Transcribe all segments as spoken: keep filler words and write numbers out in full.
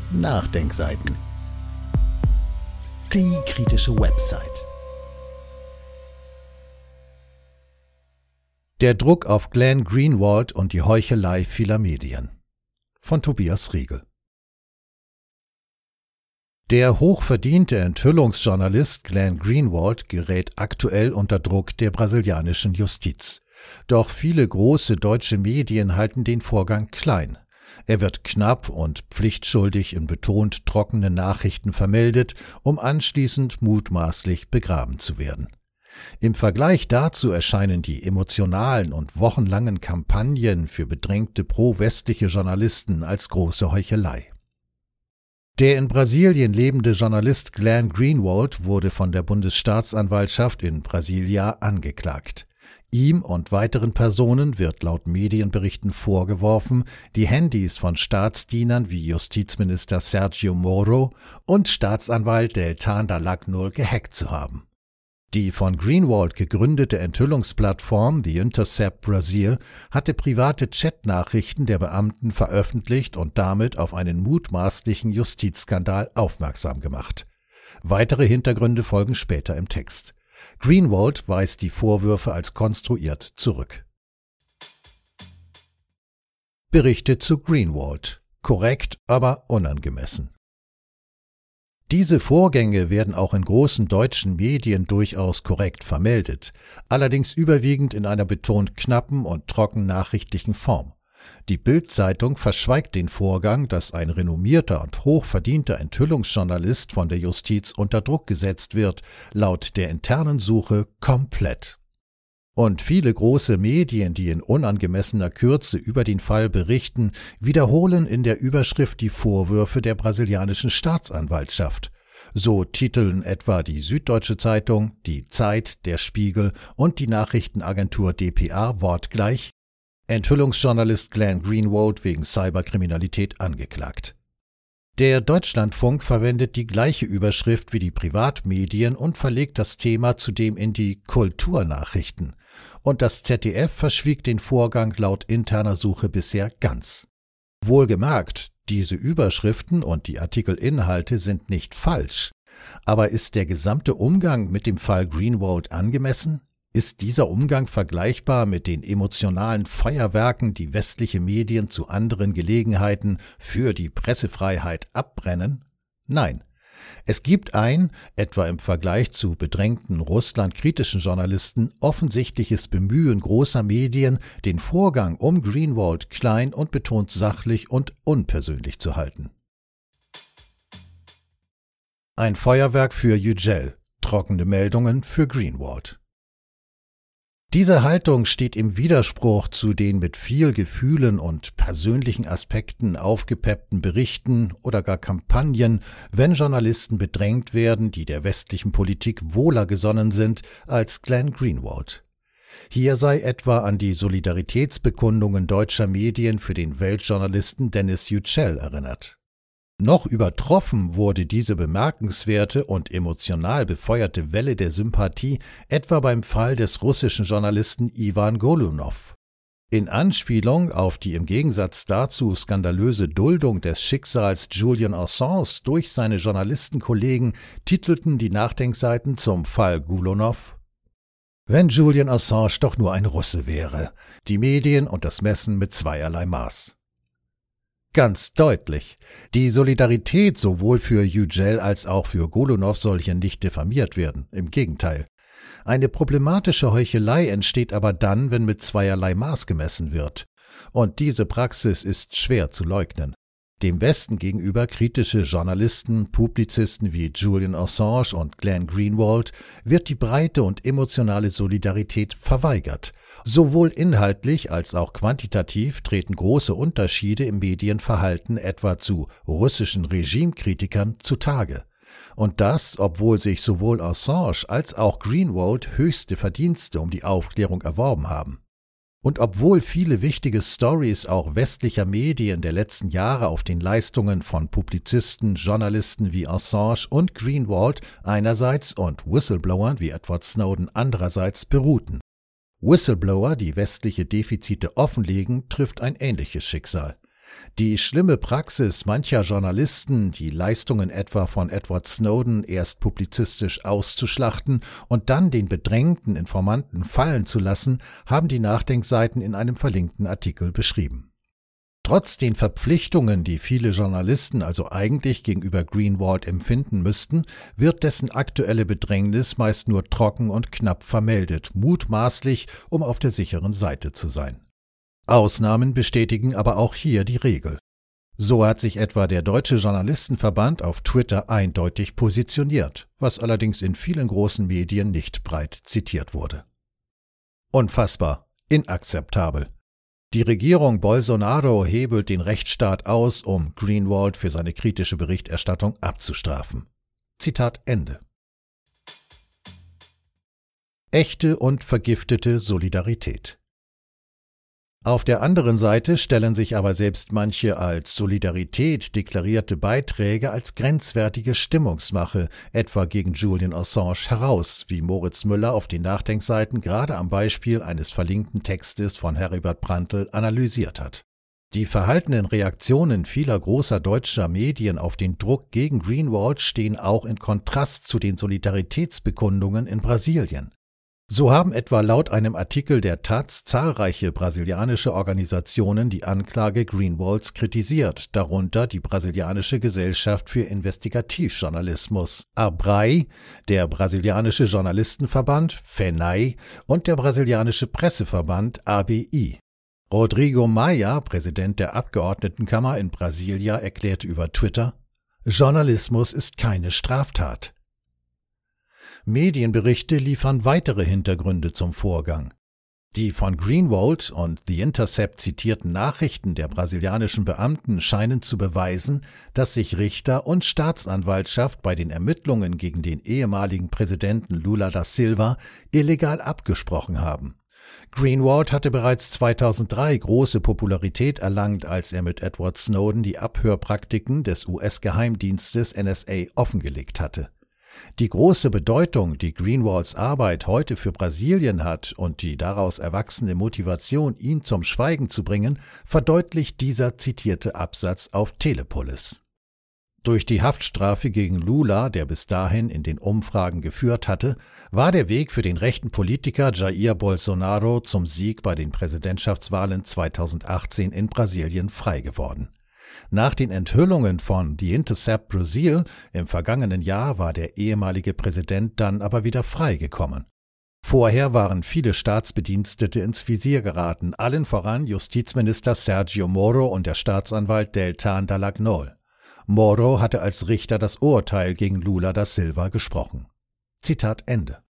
Nachdenkseiten. Die kritische Website. Der Druck auf Glenn Greenwald und die Heuchelei vieler Medien von Tobias Riegel. Der hochverdiente Enthüllungsjournalist Glenn Greenwald gerät aktuell unter Druck der brasilianischen Justiz. Doch viele große deutsche Medien halten den Vorgang klein. Er wird knapp und pflichtschuldig in betont trockenen Nachrichten vermeldet, um anschließend mutmaßlich begraben zu werden. Im Vergleich dazu erscheinen die emotionalen und wochenlangen Kampagnen für bedrängte pro-westliche Journalisten als große Heuchelei. Der in Brasilien lebende Journalist Glenn Greenwald wurde von der Bundesstaatsanwaltschaft in Brasilia angeklagt. Ihm und weiteren Personen wird laut Medienberichten vorgeworfen, die Handys von Staatsdienern wie Justizminister Sergio Moro und Staatsanwalt Deltan Dallagnol gehackt zu haben. Die von Greenwald gegründete Enthüllungsplattform The Intercept Brazil hatte private Chatnachrichten der Beamten veröffentlicht und damit auf einen mutmaßlichen Justizskandal aufmerksam gemacht. Weitere Hintergründe folgen später im Text. Greenwald weist die Vorwürfe als konstruiert zurück. Berichte zu Greenwald. Korrekt, aber unangemessen. Diese Vorgänge werden auch in großen deutschen Medien durchaus korrekt vermeldet, allerdings überwiegend in einer betont knappen und trocken nachrichtlichen Form. Die Bild-Zeitung verschweigt den Vorgang, dass ein renommierter und hochverdienter Enthüllungsjournalist von der Justiz unter Druck gesetzt wird, laut der internen Suche komplett. Und viele große Medien, die in unangemessener Kürze über den Fall berichten, wiederholen in der Überschrift die Vorwürfe der brasilianischen Staatsanwaltschaft. So titeln etwa die Süddeutsche Zeitung, die Zeit, der Spiegel und die Nachrichtenagentur D P A wortgleich: Enthüllungsjournalist Glenn Greenwald wegen Cyberkriminalität angeklagt. Der Deutschlandfunk verwendet die gleiche Überschrift wie die Privatmedien und verlegt das Thema zudem in die Kulturnachrichten. Und das Z D F verschwieg den Vorgang laut interner Suche bisher ganz. Wohlgemerkt, diese Überschriften und die Artikelinhalte sind nicht falsch. Aber ist der gesamte Umgang mit dem Fall Greenwald angemessen? Ist dieser Umgang vergleichbar mit den emotionalen Feuerwerken, die westliche Medien zu anderen Gelegenheiten für die Pressefreiheit abbrennen? Nein. Es gibt ein, etwa im Vergleich zu bedrängten russlandkritischen Journalisten, offensichtliches Bemühen großer Medien, den Vorgang um Greenwald klein und betont sachlich und unpersönlich zu halten. Ein Feuerwerk für Yücel, trockene Meldungen für Greenwald. Diese Haltung steht im Widerspruch zu den mit viel Gefühlen und persönlichen Aspekten aufgepeppten Berichten oder gar Kampagnen, wenn Journalisten bedrängt werden, die der westlichen Politik wohler gesonnen sind als Glenn Greenwald. Hier sei etwa an die Solidaritätsbekundungen deutscher Medien für den Weltjournalisten Denis Yücel erinnert. Noch übertroffen wurde diese bemerkenswerte und emotional befeuerte Welle der Sympathie etwa beim Fall des russischen Journalisten Iwan Golunov. In Anspielung auf die im Gegensatz dazu skandalöse Duldung des Schicksals Julian Assange durch seine Journalistenkollegen titelten die Nachdenkseiten zum Fall Golunov: Wenn Julian Assange doch nur ein Russe wäre, die Medien und das Messen mit zweierlei Maß. Ganz deutlich, die Solidarität sowohl für Yücel als auch für Golunov soll hier nicht diffamiert werden, im Gegenteil. Eine problematische Heuchelei entsteht aber dann, wenn mit zweierlei Maß gemessen wird. Und diese Praxis ist schwer zu leugnen. Dem Westen gegenüber kritische Journalisten, Publizisten wie Julian Assange und Glenn Greenwald wird die breite und emotionale Solidarität verweigert. Sowohl inhaltlich als auch quantitativ treten große Unterschiede im Medienverhalten etwa zu russischen Regimekritikern zutage. Und das, obwohl sich sowohl Assange als auch Greenwald höchste Verdienste um die Aufklärung erworben haben. Und obwohl viele wichtige Stories auch westlicher Medien der letzten Jahre auf den Leistungen von Publizisten, Journalisten wie Assange und Greenwald einerseits und Whistleblowern wie Edward Snowden andererseits beruhten. Whistleblower, die westliche Defizite offenlegen, trifft ein ähnliches Schicksal. Die schlimme Praxis mancher Journalisten, die Leistungen etwa von Edward Snowden erst publizistisch auszuschlachten und dann den bedrängten Informanten fallen zu lassen, haben die Nachdenkseiten in einem verlinkten Artikel beschrieben. Trotz den Verpflichtungen, die viele Journalisten also eigentlich gegenüber Greenwald empfinden müssten, wird dessen aktuelle Bedrängnis meist nur trocken und knapp vermeldet, mutmaßlich, um auf der sicheren Seite zu sein. Ausnahmen bestätigen aber auch hier die Regel. So hat sich etwa der Deutsche Journalistenverband auf Twitter eindeutig positioniert, was allerdings in vielen großen Medien nicht breit zitiert wurde. Unfassbar, inakzeptabel. Die Regierung Bolsonaro hebelt den Rechtsstaat aus, um Greenwald für seine kritische Berichterstattung abzustrafen. Zitat Ende. Echte und vergiftete Solidarität. Auf der anderen Seite stellen sich aber selbst manche als Solidarität deklarierte Beiträge als grenzwertige Stimmungsmache, etwa gegen Julian Assange, heraus, wie Moritz Müller auf den Nachdenkseiten gerade am Beispiel eines verlinkten Textes von Heribert Prantl analysiert hat. Die verhaltenen Reaktionen vieler großer deutscher Medien auf den Druck gegen Greenwald stehen auch in Kontrast zu den Solidaritätsbekundungen in Brasilien. So haben etwa laut einem Artikel der Taz zahlreiche brasilianische Organisationen die Anklage Greenwalds kritisiert, darunter die Brasilianische Gesellschaft für Investigativjournalismus, A B R A I, der Brasilianische Journalistenverband, F E N A I und der Brasilianische Presseverband, A B I. Rodrigo Maia, Präsident der Abgeordnetenkammer in Brasilia, erklärte über Twitter: Journalismus ist keine Straftat. Medienberichte liefern weitere Hintergründe zum Vorgang. Die von Greenwald und The Intercept zitierten Nachrichten der brasilianischen Beamten scheinen zu beweisen, dass sich Richter und Staatsanwaltschaft bei den Ermittlungen gegen den ehemaligen Präsidenten Lula da Silva illegal abgesprochen haben. Greenwald hatte bereits zweitausenddrei große Popularität erlangt, als er mit Edward Snowden die Abhörpraktiken des U S-Geheimdienstes N S A offengelegt hatte. Die große Bedeutung, die Greenwalds Arbeit heute für Brasilien hat und die daraus erwachsene Motivation, ihn zum Schweigen zu bringen, verdeutlicht dieser zitierte Absatz auf Telepolis. Durch die Haftstrafe gegen Lula, der bis dahin in den Umfragen geführt hatte, war der Weg für den rechten Politiker Jair Bolsonaro zum Sieg bei den Präsidentschaftswahlen zweitausendachtzehn in Brasilien frei geworden. Nach den Enthüllungen von The Intercept Brazil im vergangenen Jahr war der ehemalige Präsident dann aber wieder freigekommen. Vorher waren viele Staatsbedienstete ins Visier geraten, allen voran Justizminister Sergio Moro und der Staatsanwalt Deltan Dallagnol. Moro hatte als Richter das Urteil gegen Lula da Silva gesprochen. Zitat Ende.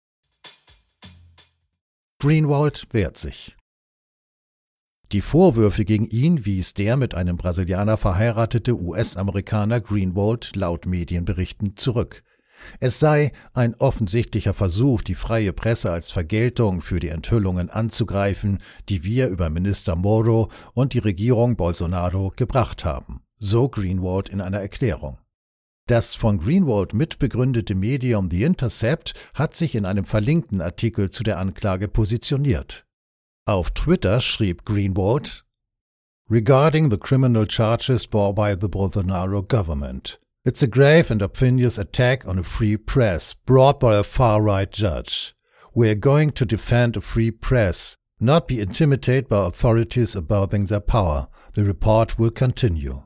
Greenwald wehrt sich. Die Vorwürfe gegen ihn wies der mit einem Brasilianer verheiratete U S-Amerikaner Greenwald laut Medienberichten zurück. Es sei ein offensichtlicher Versuch, die freie Presse als Vergeltung für die Enthüllungen anzugreifen, die wir über Minister Moro und die Regierung Bolsonaro gebracht haben, so Greenwald in einer Erklärung. Das von Greenwald mitbegründete Medium The Intercept hat sich in einem verlinkten Artikel zu der Anklage positioniert. Auf Twitter schrieb Greenwald: Regarding the criminal charges brought by the Bolsonaro government, it's a grave and obvious attack on a free press brought by a far-right judge. We are going to defend a free press, not be intimidated by authorities abusing their power. The report will continue.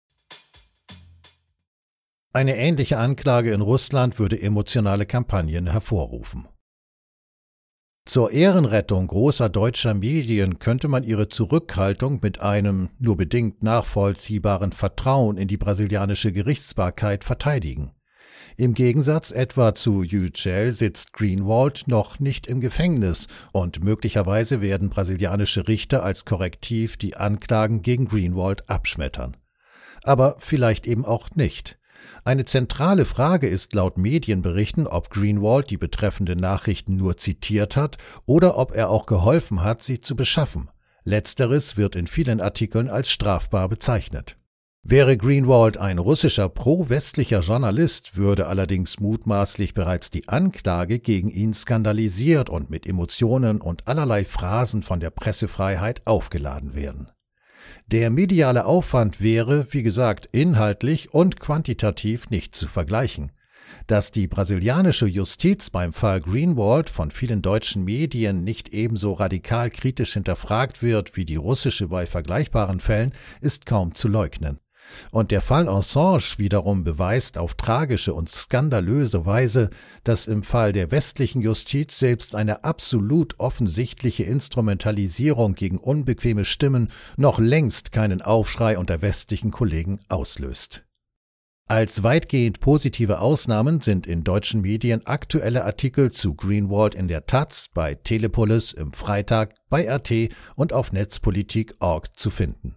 Eine ähnliche Anklage in Russland würde emotionale Kampagnen hervorrufen. Zur Ehrenrettung großer deutscher Medien könnte man ihre Zurückhaltung mit einem nur bedingt nachvollziehbaren Vertrauen in die brasilianische Gerichtsbarkeit verteidigen. Im Gegensatz etwa zu Yücel sitzt Greenwald noch nicht im Gefängnis und möglicherweise werden brasilianische Richter als Korrektiv die Anklagen gegen Greenwald abschmettern. Aber vielleicht eben auch nicht. Eine zentrale Frage ist laut Medienberichten, ob Greenwald die betreffenden Nachrichten nur zitiert hat oder ob er auch geholfen hat, sie zu beschaffen. Letzteres wird in vielen Artikeln als strafbar bezeichnet. Wäre Greenwald ein russischer pro-westlicher Journalist, würde allerdings mutmaßlich bereits die Anklage gegen ihn skandalisiert und mit Emotionen und allerlei Phrasen von der Pressefreiheit aufgeladen werden. Der mediale Aufwand wäre, wie gesagt, inhaltlich und quantitativ nicht zu vergleichen. Dass die brasilianische Justiz beim Fall Greenwald von vielen deutschen Medien nicht ebenso radikal kritisch hinterfragt wird wie die russische bei vergleichbaren Fällen, ist kaum zu leugnen. Und der Fall Assange wiederum beweist auf tragische und skandalöse Weise, dass im Fall der westlichen Justiz selbst eine absolut offensichtliche Instrumentalisierung gegen unbequeme Stimmen noch längst keinen Aufschrei unter westlichen Kollegen auslöst. Als weitgehend positive Ausnahmen sind in deutschen Medien aktuelle Artikel zu Greenwald in der Taz, bei Telepolis, im Freitag, bei R T und auf netzpolitik punkt org zu finden.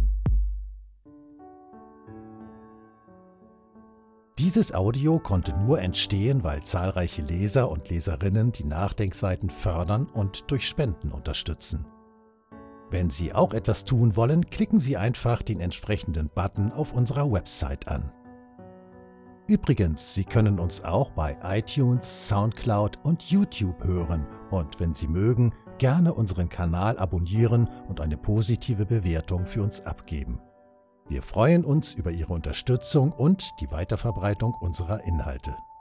Dieses Audio konnte nur entstehen, weil zahlreiche Leser und Leserinnen die Nachdenkseiten fördern und durch Spenden unterstützen. Wenn Sie auch etwas tun wollen, klicken Sie einfach den entsprechenden Button auf unserer Website an. Übrigens, Sie können uns auch bei iTunes, Soundcloud und YouTube hören und wenn Sie mögen, gerne unseren Kanal abonnieren und eine positive Bewertung für uns abgeben. Wir freuen uns über Ihre Unterstützung und die Weiterverbreitung unserer Inhalte.